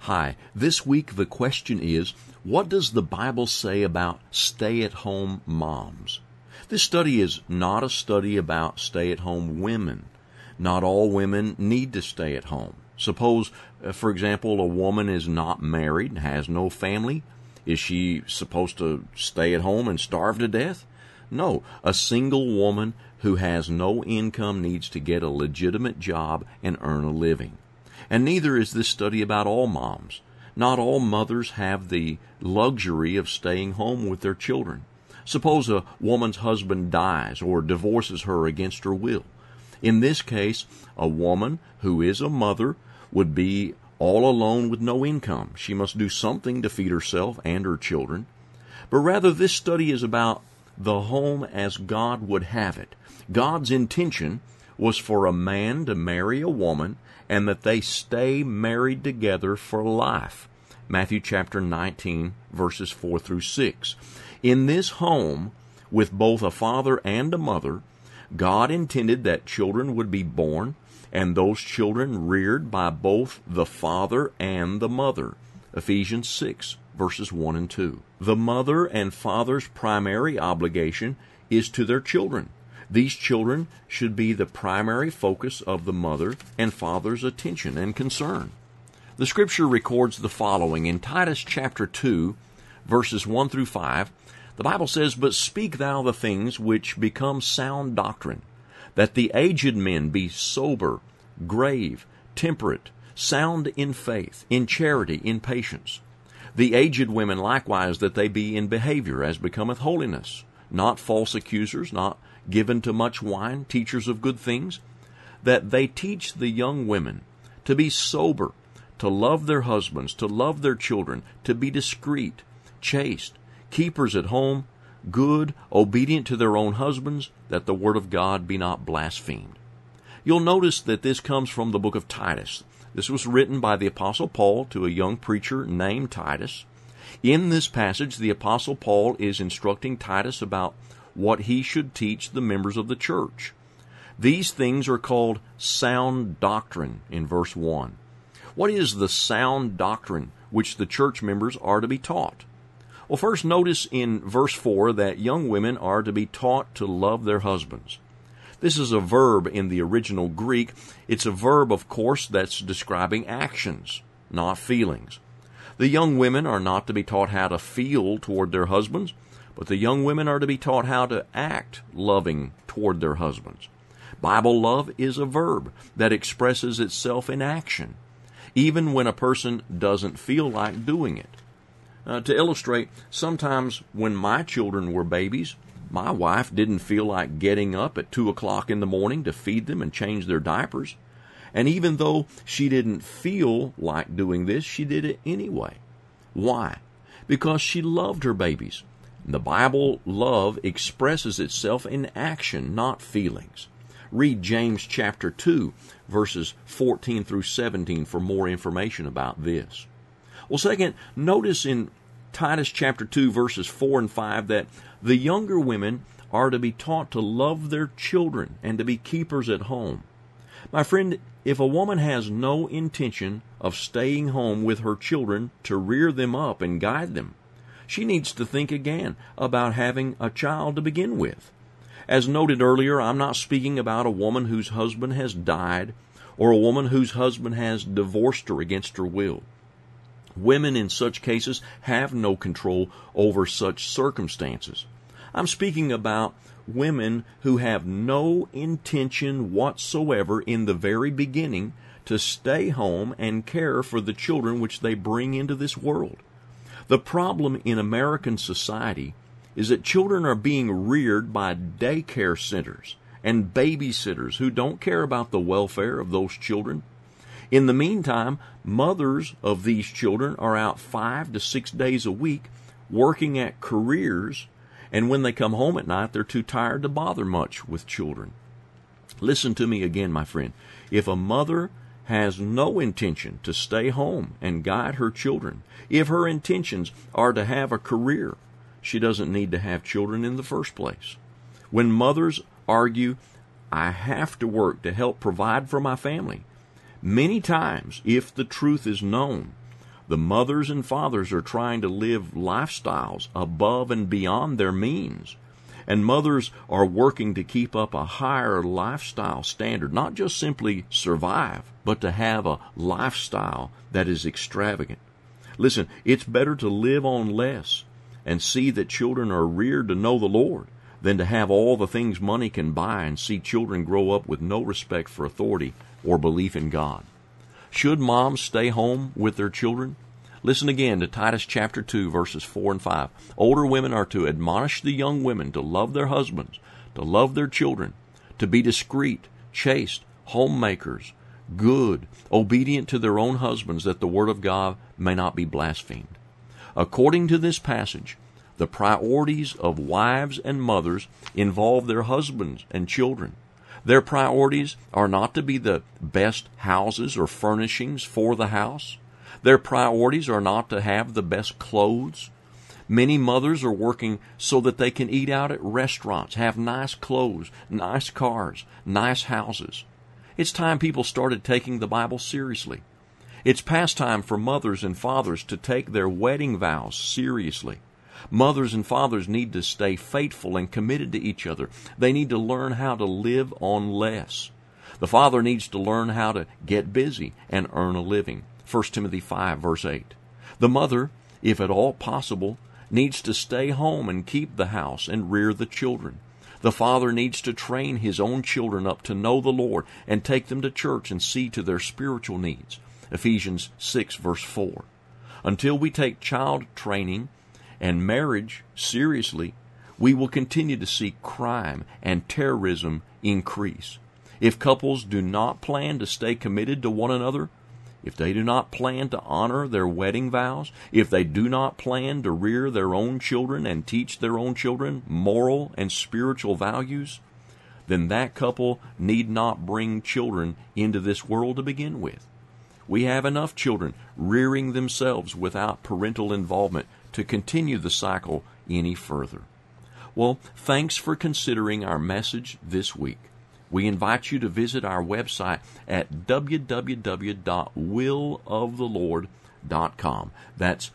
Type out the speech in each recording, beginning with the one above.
Hi, this week the question is, what does the Bible say about stay-at-home moms? This study is not a study about stay-at-home women. Not all women need to stay at home. Suppose, for example, a woman is not married, has no family. Is she supposed to stay at home and starve to death? No, a single woman who has no income needs to get a legitimate job and earn a living. And neither is this study about all moms. Not all mothers have the luxury of staying home with their children. Suppose a woman's husband dies or divorces her against her will. In this case, a woman who is a mother would be all alone with no income. She must do something to feed herself and her children. But rather, this study is about the home as God would have it. God's intention was for a man to marry a woman and that they stay married together for life. Matthew chapter 19, verses 4 through 6. In this home, with both a father and a mother, God intended that children would be born, and those children reared by both the father and the mother. Ephesians 6, verses 1 and 2. The mother and father's primary obligation is to their children. These children should be the primary focus of the mother and father's attention and concern. The Scripture records the following. In Titus chapter 2, verses 1 through 5, the Bible says, "But speak thou the things which become sound doctrine, that the aged men be sober, grave, temperate, sound in faith, in charity, in patience. The aged women likewise, that they be in behavior as becometh holiness, not false accusers, not given to much wine, teachers of good things, that they teach the young women to be sober, to love their husbands, to love their children, to be discreet, chaste, keepers at home, good, obedient to their own husbands, that the word of God be not blasphemed." You'll notice that this comes from the book of Titus. This was written by the Apostle Paul to a young preacher named Titus. In this passage, the Apostle Paul is instructing Titus about what he should teach the members of the church. These things are called sound doctrine in verse 1. What is the sound doctrine which the church members are to be taught? Well, first notice in verse 4 that young women are to be taught to love their husbands. This is a verb in the original Greek. It's a verb, of course, that's describing actions, not feelings. The young women are not to be taught how to feel toward their husbands, but the young women are to be taught how to act loving toward their husbands. Bible love is a verb that expresses itself in action, even when a person doesn't feel like doing it. To illustrate, sometimes when my children were babies, my wife didn't feel like getting up at 2 o'clock in the morning to feed them and change their diapers. And even though she didn't feel like doing this, she did it anyway. Why? Because she loved her babies. The Bible love expresses itself in action, not feelings. Read James chapter 2, verses 14 through 17 for more information about this. Well, second, notice in Titus chapter 2, verses 4 and 5, that the younger women are to be taught to love their children and to be keepers at home. My friend, if a woman has no intention of staying home with her children to rear them up and guide them, she needs to think again about having a child to begin with. As noted earlier, I'm not speaking about a woman whose husband has died or a woman whose husband has divorced her against her will. Women in such cases have no control over such circumstances. I'm speaking about women who have no intention whatsoever in the very beginning to stay home and care for the children which they bring into this world. The problem in American society is that children are being reared by daycare centers and babysitters who don't care about the welfare of those children. In the meantime, mothers of these children are out 5 to 6 days a week working at careers, and when they come home at night, they're too tired to bother much with children. Listen to me again, my friend. If a mother has no intention to stay home and guide her children, if her intentions are to have a career, she doesn't need to have children in the first place. When mothers argue, "I have to work to help provide for my family," many times, if the truth is known, The mothers and fathers are trying to live lifestyles above and beyond their means. And mothers are working to keep up a higher lifestyle standard, not just simply survive, but to have a lifestyle that is extravagant. Listen, it's better to live on less and see that children are reared to know the Lord than to have all the things money can buy and see children grow up with no respect for authority or belief in God. Should moms stay home with their children? Listen again to Titus chapter 2, verses 4 and 5. Older women are to admonish the young women to love their husbands, to love their children, to be discreet, chaste, homemakers, good, obedient to their own husbands, that the word of God may not be blasphemed. According to this passage, the priorities of wives and mothers involve their husbands and children. Their priorities are not to be the best houses or furnishings for the house. Their priorities are not to have the best clothes. Many mothers are working so that they can eat out at restaurants, have nice clothes, nice cars, nice houses. It's time people started taking the Bible seriously. It's past time for mothers and fathers to take their wedding vows seriously. Mothers and fathers need to stay faithful and committed to each other. They need to learn how to live on less. The father needs to learn how to get busy and earn a living. 1 Timothy 5, verse 8. The mother, if at all possible, needs to stay home and keep the house and rear the children. The father needs to train his own children up to know the Lord and take them to church and see to their spiritual needs. Ephesians 6, verse 4. Until we take child training and marriage seriously, we will continue to see crime and terrorism increase. If couples do not plan to stay committed to one another, if they do not plan to honor their wedding vows, if they do not plan to rear their own children and teach their own children moral and spiritual values, then that couple need not bring children into this world to begin with. We have enough children rearing themselves without parental involvement to continue the cycle any further. Well, thanks for considering our message this week. We invite you to visit our website at www.willofthelord.com. That's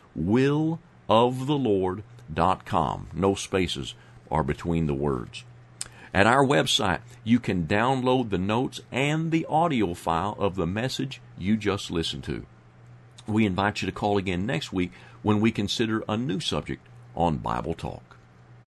willofthelord.com. No spaces are between the words. At our website, you can download the notes and the audio file of the message you just listened to. We invite you to call again next week when we consider a new subject on Bible Talk.